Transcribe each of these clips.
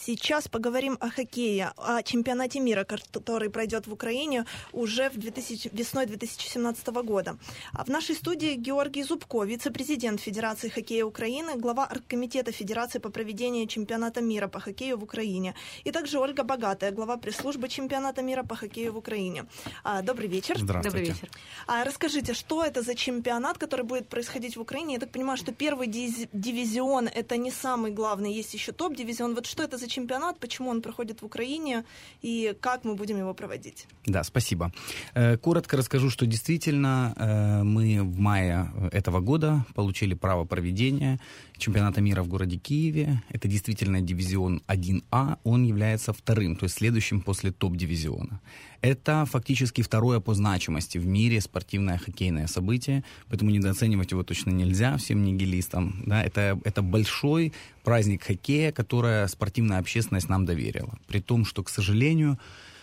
Сейчас поговорим о хоккее, о чемпионате мира, который пройдет в Украине уже весной 2017 года. А в нашей студии Георгий Зубко, вице-президент Федерации хоккея Украины, глава оргкомитета Федерации по проведению чемпионата мира по хоккею в Украине. И также Ольга Богатая, глава пресс-службы чемпионата мира по хоккею в Украине. Добрый вечер. Здравствуйте. Добрый вечер. Расскажите, что это за чемпионат, который будет происходить в Украине? Я так понимаю, что первый дивизион — это не самый главный, есть еще топ-дивизион. Вот что это за чемпионат, почему он проходит в Украине и как мы будем его проводить? Да, спасибо. Коротко расскажу, что действительно мы в мае этого года получили право проведения чемпионата мира в городе Киеве. Это действительно дивизион 1А, он является вторым, то есть следующим после топ-дивизиона. Это фактически второе по значимости в мире спортивное хоккейное событие, поэтому недооценивать его точно нельзя всем нигилистам. Да, это большой праздник хоккея, который спортивная общественность нам доверила. При том, что, к сожалению,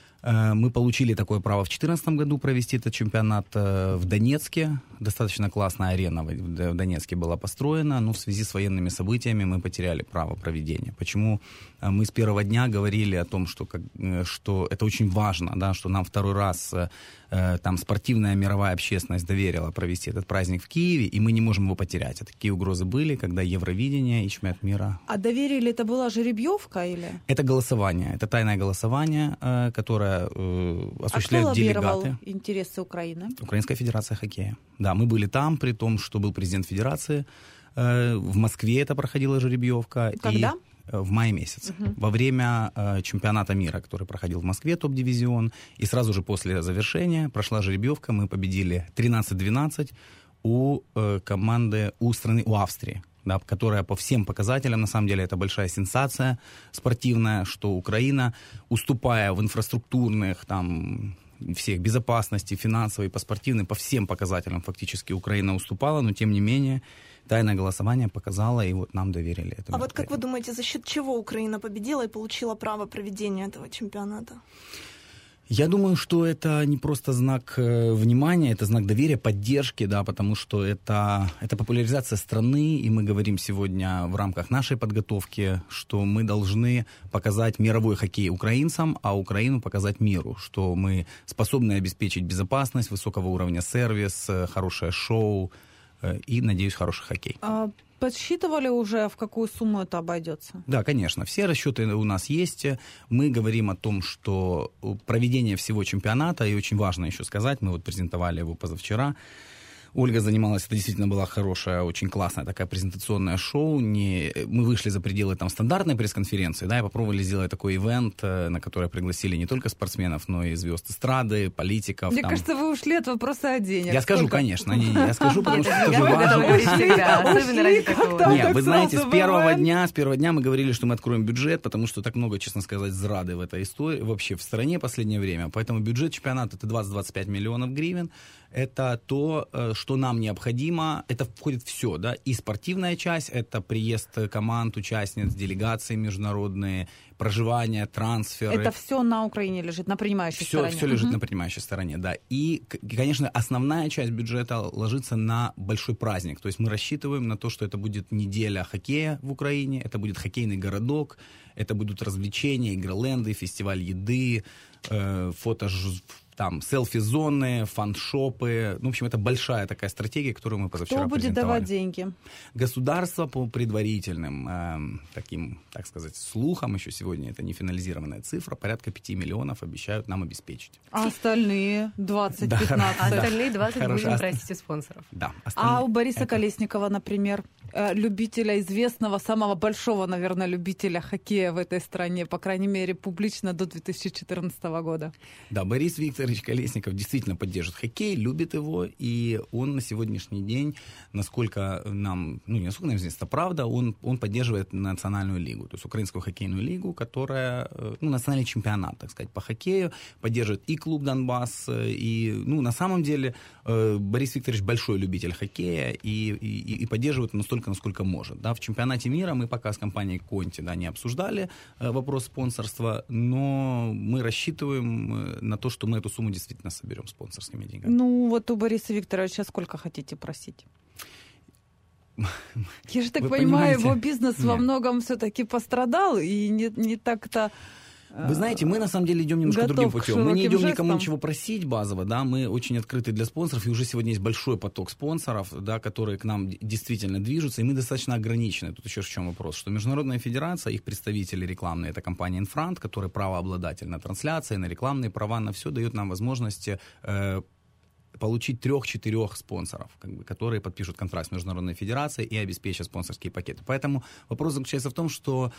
мы получили такое право в 2014 году провести этот чемпионат в Донецке. Достаточно классная арена в Донецке была построена, но в связи с военными событиями мы потеряли право проведения. Почему мы с первого дня говорили о том, что это очень важно, да, что нам второй раз там спортивная мировая общественность доверила провести этот праздник в Киеве, и мы не можем его потерять. А такие угрозы были, когда Евровидение и чемпионат мира. А доверили, это была жеребьевка или? Это голосование, это тайное голосование, которое осуществляют делегаты. Кто лоббировал интересы Украины? Украинская федерация хоккея. Да, мы были там, при том, что был президент федерации. В Москве это проходила жеребьевка. Когда? В мае месяце. Во время чемпионата мира, который проходил в Москве, топ-дивизион. И сразу же после завершения прошла жеребьевка. Мы победили 13-12 у команды у Австрии. Да, которая по всем показателям, на самом деле, это большая сенсация спортивная, что Украина, уступая в инфраструктурных, там, всех безопасности, финансовой, по спортивным, по всем показателям фактически Украина уступала, но тем не менее тайное голосование показало, и вот нам доверили это. А вот как вы думаете, за счет чего Украина победила и получила право проведения этого чемпионата? Я думаю, что это не просто знак внимания, это знак доверия, поддержки, да, потому что это популяризация страны, и мы говорим сегодня в рамках нашей подготовки, что мы должны показать мировой хоккей украинцам, а Украину показать миру, что мы способны обеспечить безопасность, высокого уровня сервис, хорошее шоу и, надеюсь, хороший хоккей. Подсчитывали уже, в какую сумму это обойдется? Да, конечно. Все расчеты у нас есть. Мы говорим о том, что проведение всего чемпионата, и очень важно еще сказать, мы вот презентовали его позавчера, Ольга занималась, это действительно была хорошая, очень классная такая презентационное шоу. Мы вышли за пределы там стандартной пресс-конференции, да, и попробовали сделать такой ивент, на который пригласили не только спортсменов, но и звезд эстрады, политиков. Мне кажется, вы ушли от вопроса о деньгах. Я скажу, конечно. Я скажу, потому что это тоже важно. Нет, вы знаете, с первого дня мы говорили, что мы откроем бюджет, потому что так много, честно сказать, зрады в этой истории, вообще в стране в последнее время. Поэтому бюджет чемпионата — это 20-25 миллионов гривен. Это то, что нам необходимо, это входит все, да, и спортивная часть, это приезд команд, участниц, делегации международные, проживание, трансферы. Это все на Украине лежит, на принимающей стороне. Все лежит на принимающей стороне, да. И, конечно, основная часть бюджета ложится на большой праздник, то есть мы рассчитываем на то, что это будет неделя хоккея в Украине, это будет хоккейный городок, это будут развлечения, игроленды, фестиваль еды, там селфи-зоны, фан-шопы. Ну, в общем, это большая такая стратегия, которую мы позавчера презентовали. Кто будет давать деньги? Государство по предварительным таким, так сказать, слухам, еще сегодня это не финализированная цифра, порядка 5 миллионов обещают нам обеспечить. А остальные 20-15? Остальные 20 будем просить у спонсоров. Да. А у Бориса Колесникова, например, любителя известного, самого большого, наверное, любителя хоккея в этой стране, по крайней мере, публично до 2014 года. Да, Борис Викторович Колесников действительно поддерживает хоккей, любит его, и он на сегодняшний день, насколько нам, не насколько нам известно, это правда, он поддерживает национальную лигу, то есть украинскую хоккейную лигу, которая, национальный чемпионат, так сказать, по хоккею, поддерживает и клуб «Донбасс», и, на самом деле, Борис Викторович большой любитель хоккея и поддерживает настолько, насколько может. Да. В чемпионате мира мы пока с компанией Конти не обсуждали вопрос спонсорства, но мы рассчитываем на то, что мы эту сумму действительно соберем спонсорскими деньгами. Вот у Бориса Викторовича сколько хотите просить? Я же так понимаю, его бизнес во многом все-таки пострадал, и не так-то... Вы знаете, мы на самом деле идем немножко другим путем. Мы не идем никому ничего просить базово, да, мы очень открыты для спонсоров, и уже сегодня есть большой поток спонсоров, да, которые к нам действительно движутся, и мы достаточно ограничены. Тут еще в чем вопрос, что Международная федерация, их представители рекламные, это компания Infront, которая правообладатель на трансляции, на рекламные права, на все, дает нам возможность получить 3-4 спонсоров, которые подпишут контракт с Международной Федерацией и обеспечат спонсорские пакеты. Поэтому вопрос заключается в том, что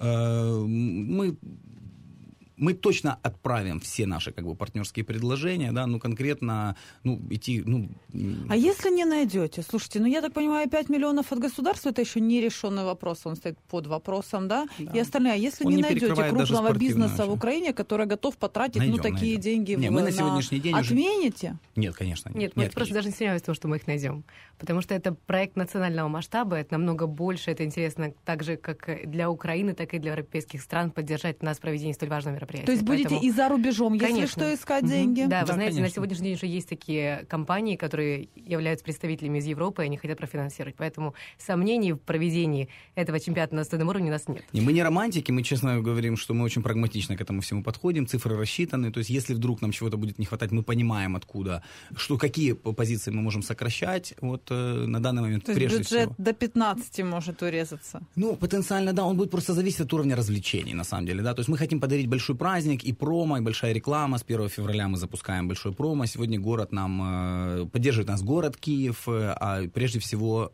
мы точно отправим все наши партнерские предложения, да, конкретно, идти, А если не найдете? Слушайте, я так понимаю, 5 миллионов от государства — это еще не решенный вопрос, он стоит под вопросом, да? И остальные, а если он не найдете крупного бизнеса в Украине, который готов потратить такие деньги мы на сегодняшний день отмените? Нет, конечно. Нет, мы просто даже не сомневаемся в том, что мы их найдем. Потому что это проект национального масштаба, это намного больше, это интересно так же, как для Украины, так и для европейских стран поддержать нас в проведении столь важного мероприятия. То есть будете и за рубежом, если что, искать деньги? Да, вы знаете, на сегодняшний день уже есть такие компании, которые являются представителями из Европы, и они хотят профинансировать. Поэтому сомнений в проведении этого чемпионата на достойном уровне у нас нет. Мы не романтики, мы честно говорим, что мы очень прагматично к этому всему подходим, цифры рассчитаны, то есть если вдруг нам чего-то будет не хватать, мы понимаем откуда, какие позиции мы можем сокращать, на данный момент то прежде есть бюджет всего. до 15 может урезаться? Потенциально, да, он будет просто зависеть от уровня развлечений, на самом деле, да, то есть мы хотим подарить большой праздник, и промо, и большая реклама. С 1 февраля мы запускаем большой промо. Сегодня поддерживает нас город Киев, а прежде всего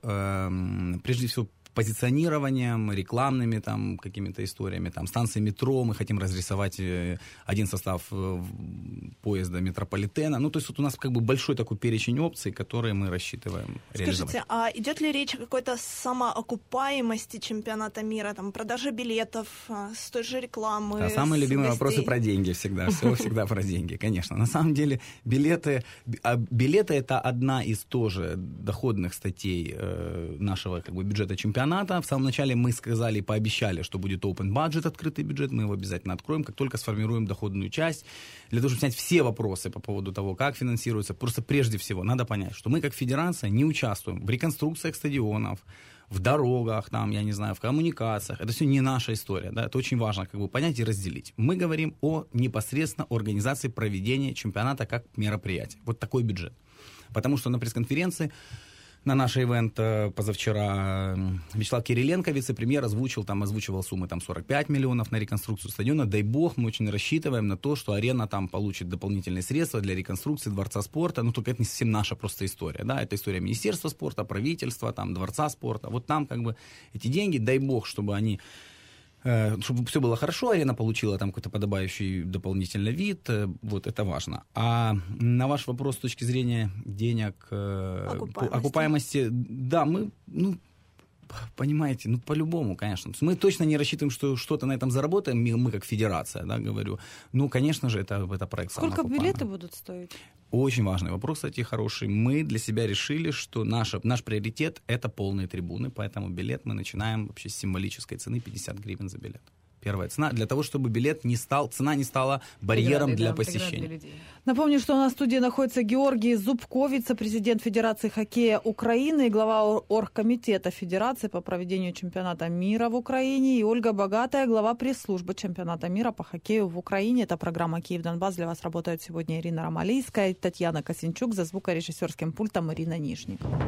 позиционированием, рекламными какими-то историями, станции метро, мы хотим разрисовать один состав поезда метрополитена. То есть у нас большой такой перечень опций, которые мы рассчитываем реализовать. Скажите, а идет ли речь о какой-то самоокупаемости чемпионата мира, продажи билетов, с той же рекламы? Самые любимые вопросы про деньги всегда. Все всегда про деньги, конечно. На самом деле билеты это одна из тоже доходных статей нашего бюджета чемпионата. В самом начале мы сказали и пообещали, что будет open budget, открытый бюджет, мы его обязательно откроем, как только сформируем доходную часть, для того, чтобы снять все вопросы по поводу того, как финансируется. Просто прежде всего надо понять, что мы как федерация не участвуем в реконструкциях стадионов, в дорогах, в коммуникациях. Это все не наша история, да, это очень важно понять и разделить. Мы говорим о непосредственно организации проведения чемпионата как мероприятия. Вот такой бюджет. Потому что на пресс-конференции на наш ивент позавчера Вячеслав Кириленко, вице-премьер, озвучивал суммы 45 миллионов на реконструкцию стадиона. Дай бог, мы очень рассчитываем на то, что арена получит дополнительные средства для реконструкции Дворца спорта. Только это не совсем наша просто история. Да? Это история Министерства спорта, правительства, Дворца спорта. Вот там эти деньги, дай бог, чтобы все было хорошо, арена получила какой-то подобающий дополнительный вид, это важно. А на ваш вопрос с точки зрения денег, окупаемости, да, мы, понимаете, по-любому, конечно. Мы точно не рассчитываем, что что-то на этом заработаем, мы как федерация, да, говорю. Конечно же, это проект самоокупаемый. Сколько билеты будут стоить? Очень важный вопрос, кстати, хороший. Мы для себя решили, что наш приоритет – это полные трибуны, поэтому билет мы начинаем вообще с символической цены 50 гривен за билет. Первая цена, для того, чтобы цена не стала барьером для посещения. Напомню, что у нас в студии находится Георгий Зубко, вице-президент Федерации хоккея Украины и глава оргкомитета Федерации по проведению чемпионата мира в Украине, и Ольга Богатая, глава пресс-службы чемпионата мира по хоккею в Украине. Это программа «Киев-Донбасс». Для вас работают сегодня Ирина Ромалийская, Татьяна Косинчук, за звукорежиссерским пультом Ирина Нижникова.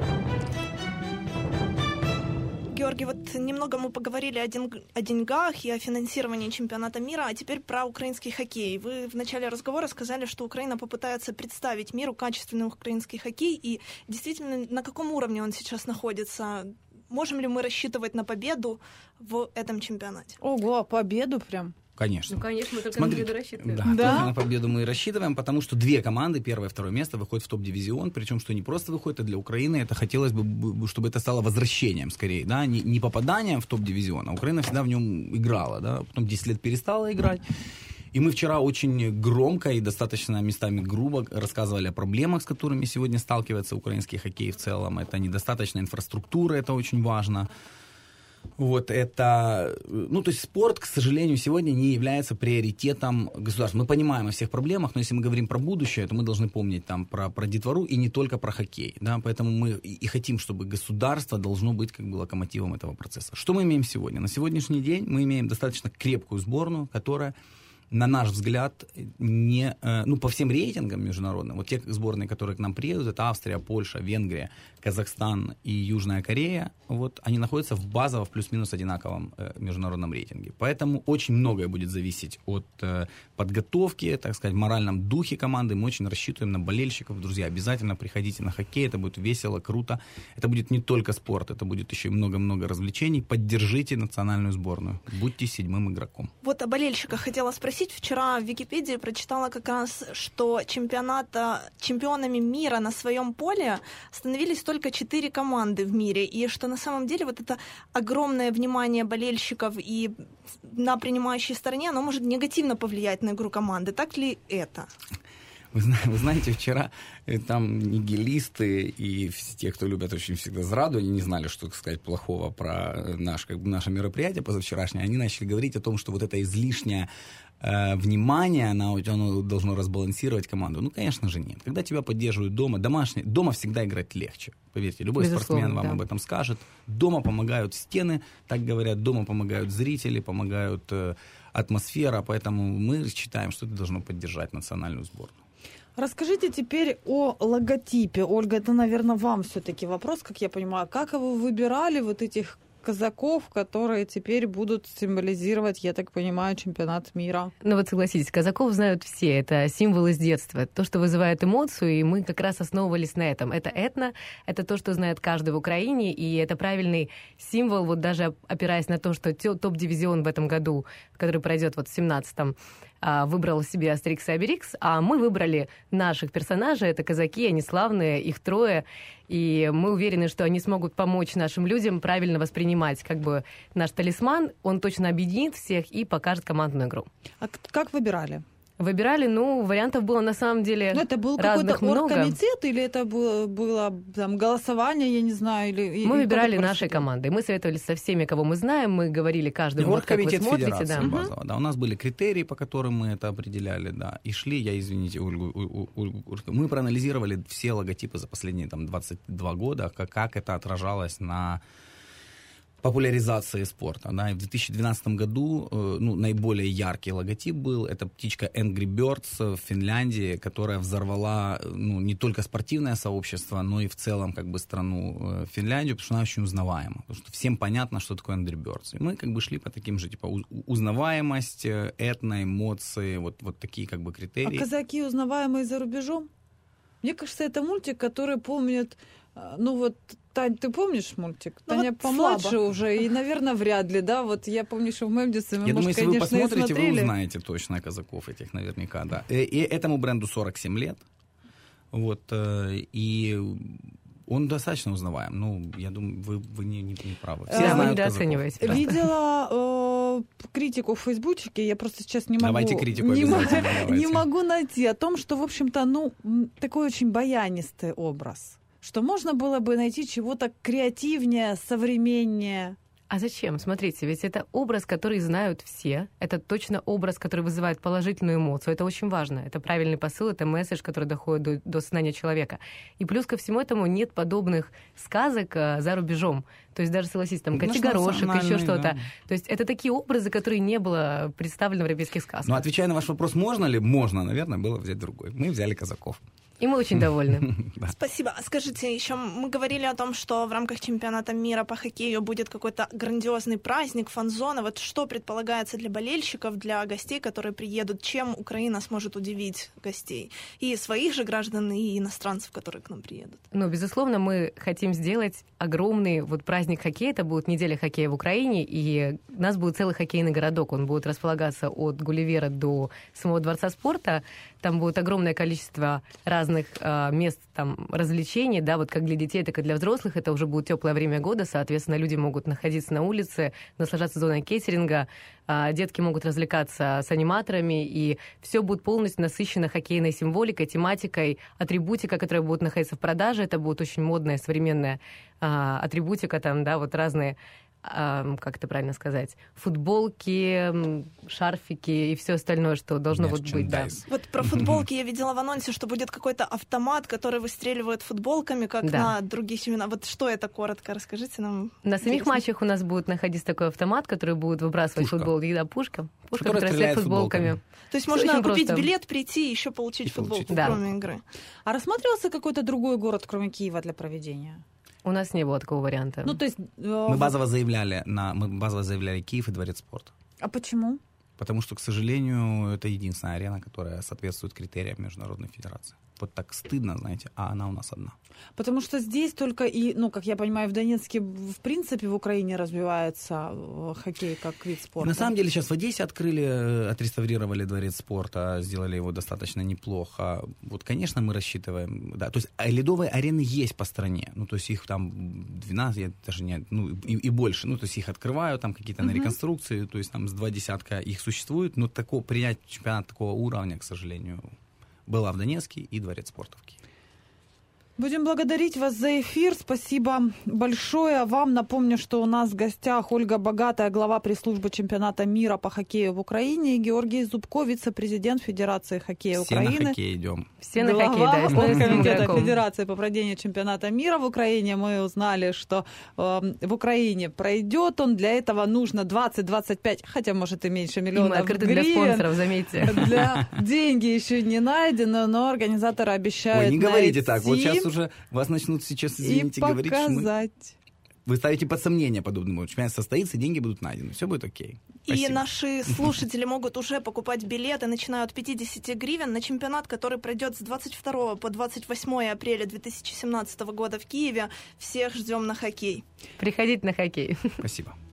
Георгий, немного мы поговорили о деньгах и о финансировании чемпионата мира, а теперь про украинский хоккей. Вы в начале разговора сказали, что Украина попытается представить миру качественный украинский хоккей, и действительно, на каком уровне он сейчас находится? Можем ли мы рассчитывать на победу в этом чемпионате? Ого, победу прям? Конечно. Конечно, мы только на победу рассчитываем. Да, на победу мы и рассчитываем, потому что 2 команды, 1 и 2 место, выходят в топ-дивизион, причем что не просто выходит, а для Украины это хотелось бы, чтобы это стало возвращением скорее, да, не попаданием в топ-дивизион, а Украина всегда в нем играла, да, потом 10 лет перестала играть. И мы вчера очень громко и достаточно местами грубо рассказывали о проблемах, с которыми сегодня сталкивается украинский хоккей в целом. Это недостаточная инфраструктура, это очень важно. Вот это, то есть спорт, к сожалению, сегодня не является приоритетом государства. Мы понимаем о всех проблемах, но если мы говорим про будущее, то мы должны помнить там про детвору и не только про хоккей, да, поэтому мы и хотим, чтобы государство должно быть как бы локомотивом этого процесса. Что мы имеем сегодня? На сегодняшний день мы имеем достаточно крепкую сборную, которая, на наш взгляд, не, по всем рейтингам международным, вот те сборные, которые к нам приедут, это Австрия, Польша, Венгрия, Казахстан и Южная Корея, вот, они находятся в базово в плюс-минус одинаковом международном рейтинге. Поэтому очень многое будет зависеть от подготовки, так сказать, в моральном духе команды. Мы очень рассчитываем на болельщиков. Друзья, обязательно приходите на хоккей, это будет весело, круто. Это будет не только спорт, это будет еще и много-много развлечений. Поддержите национальную сборную. Будьте 7-м игроком. Вот о болельщиках хотела спросить. Вчера в Википедии прочитала как раз, что чемпионами мира на своем поле становились только 4 команды в мире, и что на самом деле вот это огромное внимание болельщиков и на принимающей стороне, оно может негативно повлиять на игру команды. Так ли это? Вы знаете, вчера там нигилисты и те, кто любят очень всегда зраду, они не знали, что сказать плохого про наше мероприятие позавчерашнее. Они начали говорить о том, что вот это излишнее внимание, оно должно разбалансировать команду. Ну, конечно же, нет. Когда тебя поддерживают дома всегда играть легче. Поверьте, любой спортсмен вам об этом скажет. Дома помогают стены, так говорят, дома помогают зрители, помогают атмосфера, поэтому мы считаем, что это должно поддержать национальную сборную. Расскажите теперь о логотипе. Ольга, это, наверное, вам все-таки вопрос, как я понимаю. Как вы выбирали вот этих казаков, которые теперь будут символизировать, я так понимаю, чемпионат мира? Ну вот согласитесь, казаков знают все. Это символ из детства. То, что вызывает эмоцию, и мы как раз основывались на этом. Это этно, это то, что знает каждый в Украине, и это правильный символ, вот даже опираясь на то, что топ-дивизион в этом году, который пройдет вот в 17-м, выбрал себе Астерикс и Обеликс, а мы выбрали наших персонажей. Это казаки, они славные, их 3. И мы уверены, что они смогут помочь нашим людям правильно воспринимать как бы наш талисман. Он точно объединит всех и покажет командную игру. А как выбирали? Выбирали, вариантов было на самом деле разных много. Это был какой-то оргкомитет или это было там, голосование, я не знаю? Мы выбирали нашей командой. Мы советовались со всеми, кого мы знаем. Мы говорили каждому, вот как вы смотрите. Да. Базово, да. У нас были критерии, по которым мы это определяли. Да. И шли, извините, Ольгу, мы проанализировали все логотипы за последние 22 года, как это отражалось на популяризации спорта. Да. И в 2012 году наиболее яркий логотип был. Это птичка Angry Birds в Финляндии, которая взорвала не только спортивное сообщество, но и в целом как бы страну Финляндию, потому что она очень узнаваема. Потому что всем понятно, что такое Angry Birds. И мы как бы шли по таким же, узнаваемость, этно, эмоции, вот такие как бы критерии. А казаки узнаваемые за рубежом? Мне кажется, это мультик, который помнит, Тань, ты помнишь мультик? Таня помладше слабо уже, и, наверное, вряд ли, да? Вот я помню, что в Мемдисе мы, конечно, и смотрели. Если вы посмотрите, вы узнаете точно казаков этих наверняка, да. И этому бренду 47 лет, вот, и он достаточно узнаваем. Я думаю, вы не правы. Все знают недооцениваете. Видела критику в Фейсбуке, я просто сейчас не могу... Давайте критику обязательно. Не могу найти о том, что, в общем-то, такой очень баянистый образ. Что можно было бы найти чего-то креативнее, современнее. А зачем? Смотрите, ведь это образ, который знают все. Это точно образ, который вызывает положительную эмоцию. Это очень важно. Это правильный посыл, это месседж, который доходит до сознания человека. И плюс ко всему этому нет подобных сказок за рубежом. То есть даже, согласитесь, там Котигорошек, еще что-то. Да. То есть это такие образы, которые не было представлено в европейских сказках. Отвечая на ваш вопрос, можно ли? Можно, наверное, было взять другой. Мы взяли казаков. И мы очень довольны. Спасибо. Скажите, еще мы говорили о том, что в рамках чемпионата мира по хоккею будет какой-то грандиозный праздник, фан-зона. Вот что предполагается для болельщиков, для гостей, которые приедут? Чем Украина сможет удивить гостей? И своих же граждан, и иностранцев, которые к нам приедут? Безусловно, мы хотим сделать огромный праздник хоккея. Это будет неделя хоккея в Украине, и у нас будет целый хоккейный городок. Он будет располагаться от Гулливера до самого Дворца спорта. Там будет огромное количество разных мест развлечений, да, как для детей, так и для взрослых. Это уже будет теплое время года, соответственно, люди могут находиться на улице, наслаждаться зоной кейтеринга, детки могут развлекаться с аниматорами, и все будет полностью насыщено хоккейной символикой, тематикой, атрибутика, которая будет находиться в продаже. Это будет очень модная, современная атрибутика, разные как это правильно сказать, футболки, шарфики и все остальное, что должно вот быть. Да. Вот про футболки я видела в анонсе, что будет какой-то автомат, который выстреливает футболками, как на других чемпионатах. Вот что это, коротко расскажите нам. На самих матчах у нас будет находиться такой автомат, который будет выбрасывать футболки. Да, пушка, которая стреляет футболками. То есть можно купить билет, прийти и еще получить футболку, кроме игры. А рассматривался какой-то другой город, кроме Киева, для проведения? У нас не было такого варианта. Ну, то есть, мы базово заявляли Киев и Дворец спорта. А почему? Потому что, к сожалению, это единственная арена, которая соответствует критериям Международной Федерации. Вот так стыдно, знаете, а она у нас одна. Потому что здесь только и, как я понимаю, в Донецке, в принципе, в Украине развивается хоккей как вид спорта. На самом деле сейчас в Одессе отреставрировали Дворец спорта, сделали его достаточно неплохо. Вот, конечно, мы рассчитываем, да, то есть ледовые арены есть по стране, то есть их там 12, даже не, и больше, то есть их открывают, там какие-то на реконструкции, то есть там с 20 их существует, но принять чемпионат такого уровня, к сожалению, была в Донецке и Дворец спорта в Киеве. Будем благодарить вас за эфир. Спасибо большое вам. Напомню, что у нас в гостях Ольга Богатая, глава пресс-службы чемпионата мира по хоккею в Украине, и Георгий Зубко, вице-президент Федерации хоккея Украины. Все на хоккей идем. Все на хоккей, да. Глава комитета Федерации по проведению чемпионата мира в Украине. Мы узнали, что в Украине пройдет он. Для этого нужно 20-25, хотя, может, и меньше миллионов гривен. И мы открыты для спонсоров, заметьте. Деньги еще не найдены, но организаторы обещают не говорите так. Вот сейчас уже вас начнут сейчас, извините, говорить, что вы ставите под сомнение подобному. Чемпионат состоится, деньги будут найдены. Все будет окей. Спасибо. И наши слушатели могут уже покупать билеты, начиная от 50 гривен, на чемпионат, который пройдет с 22 по 28 апреля 2017 года в Киеве. Всех ждем на хоккей. Приходите на хоккей. Спасибо.